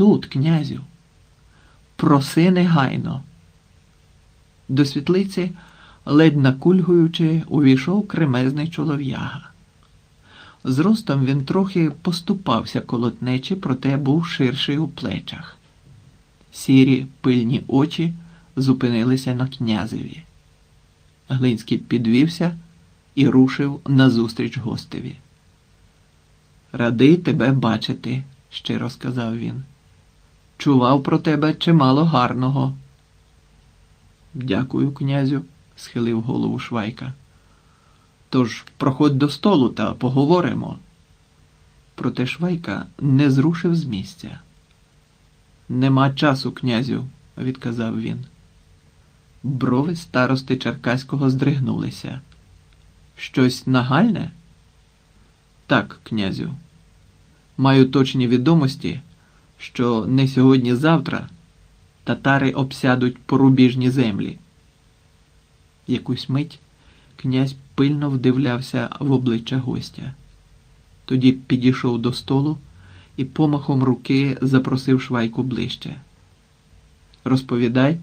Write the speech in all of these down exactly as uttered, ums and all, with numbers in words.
тут, князю. Проси негайно. До світлиці, ледь накульгуючи, увійшов кремезний чолов'яга. Зростом він трохи поступався колотнечі, проте був ширший у плечах. Сірі пильні очі зупинилися на князеві. Глинський підвівся і рушив назустріч гостеві. «Радий тебе бачити», – щиро сказав він. «Чував про тебе чимало гарного». «Дякую, князю», – схилив голову Швайка. «Тож проходь до столу та поговоримо». Проте Швайка не зрушив з місця. «Нема часу, князю», – відказав він. Брови старости Черкаського здригнулися. «Щось нагальне?» «Так, князю. Маю точні відомості, що не сьогодні-завтра татари обсядуть порубіжні землі». Якусь мить князь пильно вдивлявся в обличчя гостя. Тоді підійшов до столу і помахом руки запросив Швайку ближче. «Розповідай».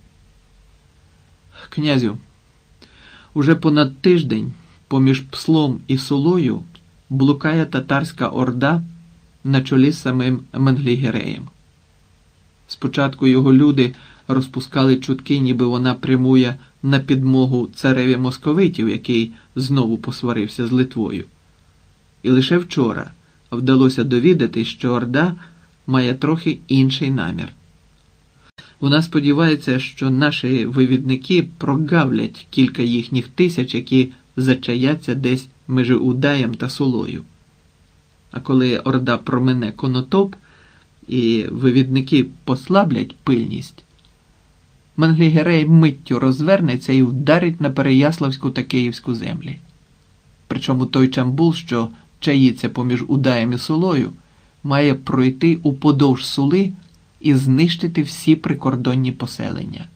«Князю, уже понад тиждень поміж Пслом і Сулою блукає татарська орда на чолі з самим Менглігереєм. Спочатку його люди розпускали чутки, ніби вона прямує на підмогу цареві московитів, який знову посварився з Литвою. І лише вчора вдалося довідатись, що орда має трохи інший намір. Вона сподівається, що наші вивідники прогавлять кілька їхніх тисяч, які зачаяться десь між Удаєм та Сулою. А коли орда промине Конотоп і вивідники послаблять пильність, Менглігерей миттю розвернеться і вдарить на Переяславську та Київську землі. Причому той Чамбул, що чаїться поміж Удаєм і Сулою, має пройти уподовж Сули і знищити всі прикордонні поселення».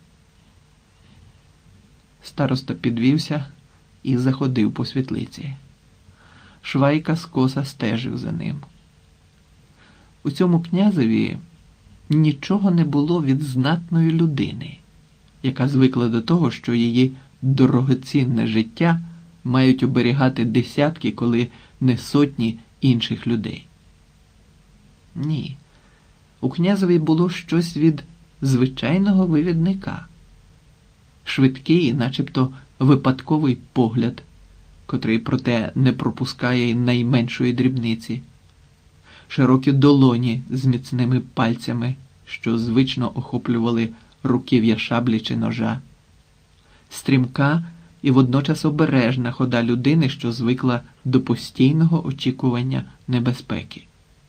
Староста підвівся і заходив по світлиці. Швайка скоса стежив за ним. У цьому князеві нічого не було від знатної людини, яка звикла до того, що її дорогоцінне життя мають оберігати десятки, коли не сотні інших людей. Ні, у князеві було щось від звичайного вивідника. Швидкий і начебто випадковий погляд, котрий, проте, не пропускає й найменшої дрібниці. Широкі долоні з міцними пальцями, що звично охоплювали руків'я шаблі чи ножа. Стрімка і водночас обережна хода людини, що звикла до постійного очікування небезпеки.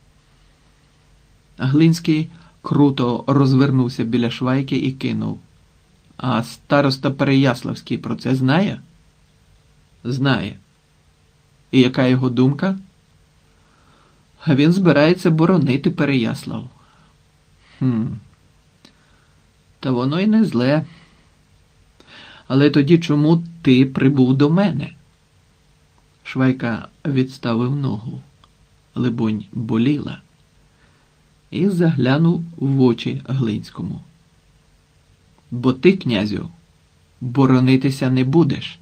Глинський круто розвернувся біля Швайки і кинув: «А староста Переяславський про це знає?» «Знає». «І яка його думка?» «А він збирається боронити Переяслав». «Хм. Та воно й не зле. Але тоді чому ти прибув до мене?» Швайка відставив ногу, либонь, боліла, і заглянув в очі Глинському. «Бо ти, князю, боронитися не будеш».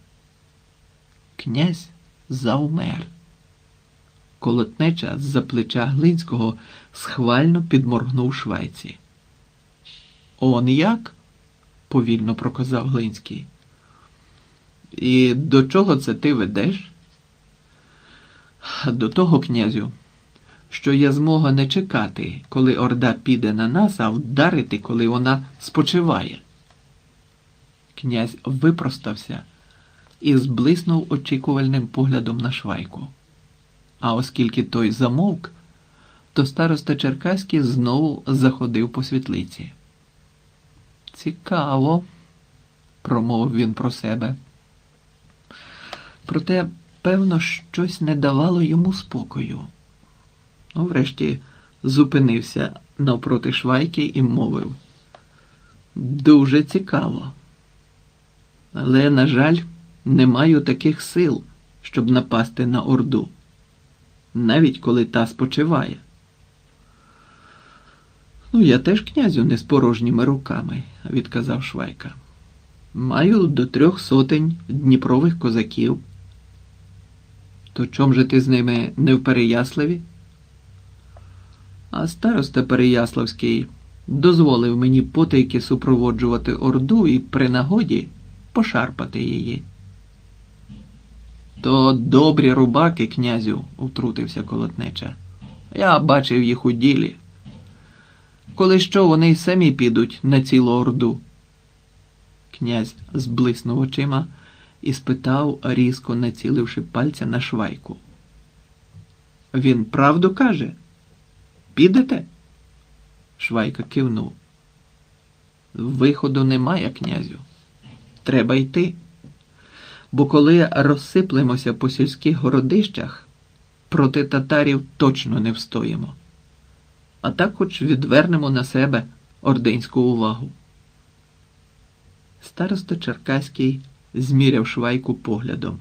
Князь завмер. Колотнеча з-за плеча Глинського схвально підморгнув Швайці. «Он як?» – повільно проказав Глинський. «І до чого це ти ведеш?» «До того, князю, що є змога не чекати, коли орда піде на нас, а вдарити, коли вона спочиває». Князь випростався і зблиснув очікувальним поглядом на Швайку. А оскільки той замовк, то староста Черкаський знову заходив по світлиці. «Цікаво», – промовив він про себе. Проте, певно, щось не давало йому спокою. Ну, врешті зупинився навпроти Швайки і мовив: «Дуже цікаво. Але, на жаль, не маю таких сил, щоб напасти на орду, навіть коли та спочиває». Ну, я теж, князю, не з порожніми руками, відказав Швайка. Маю до трьох сотень дніпрових козаків. То чом же ти з ними не в Переяславі? А староста Переяславський дозволив мені потайки супроводжувати орду і при нагоді пошарпати її. То добрі рубаки, князю, втрутився Колотнеча. Я бачив їх у ділі. Коли що, вони й самі підуть на цілу орду. Князь зблиснув очима і спитав, різко націливши пальця на Швайку. Він правду каже? Підете? Швайка кивнув. Виходу немає, князю. Треба йти. Бо коли розсиплемося по сільських городищах, проти татарів точно не встоїмо. А так хоч відвернемо на себе ординську увагу. Староста Черкаський зміряв Швайку поглядом.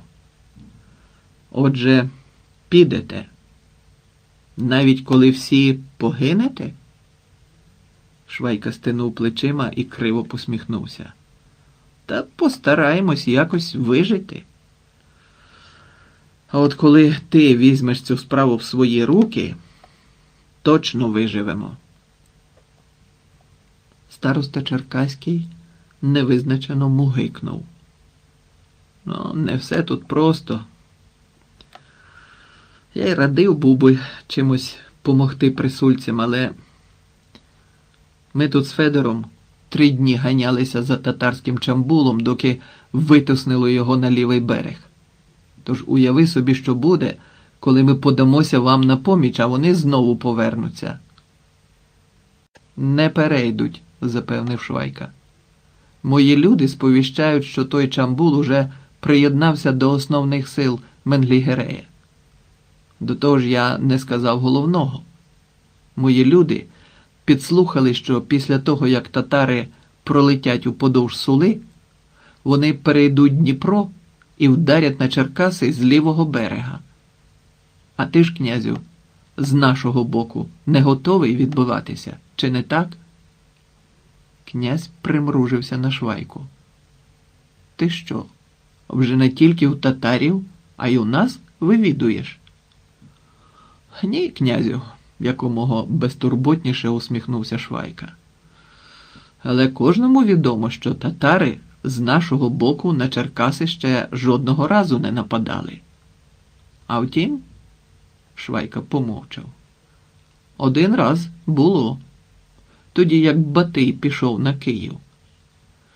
Отже, підете, навіть коли всі погинете? Швайка стинув плечима і криво посміхнувся. Та постараємось якось вижити. А от коли ти візьмеш цю справу в свої руки, точно виживемо. Староста Черкаський невизначено мугикнув. Ну, не все тут просто. Я й радив був би чимось помогти присульцям, але ми тут з Федором три дні ганялися за татарським чамбулом, доки витиснило його на лівий берег. Тож уяви собі, що буде, коли ми подамося вам на поміч, а вони знову повернуться. Не перейдуть, запевнив Швайка. Мої люди сповіщають, що той чамбул уже приєднався до основних сил Менглігерея. До того ж я не сказав головного. Мої люди підслухали, що після того, як татари пролетять уподовж Сули, вони перейдуть Дніпро і вдарять на Черкаси з лівого берега. А ти ж, князю, з нашого боку не готовий відбиватися, чи не так? Князь примружився на Швайку. Ти що, вже не тільки у татарів, а й у нас вивідуєш? Ні, князю, якомога безтурботніше усміхнувся Швайка. Але кожному відомо, що татари з нашого боку на Черкаси ще жодного разу не нападали. А втім, Швайка помовчав. Один раз було. Тоді як Батий пішов на Київ.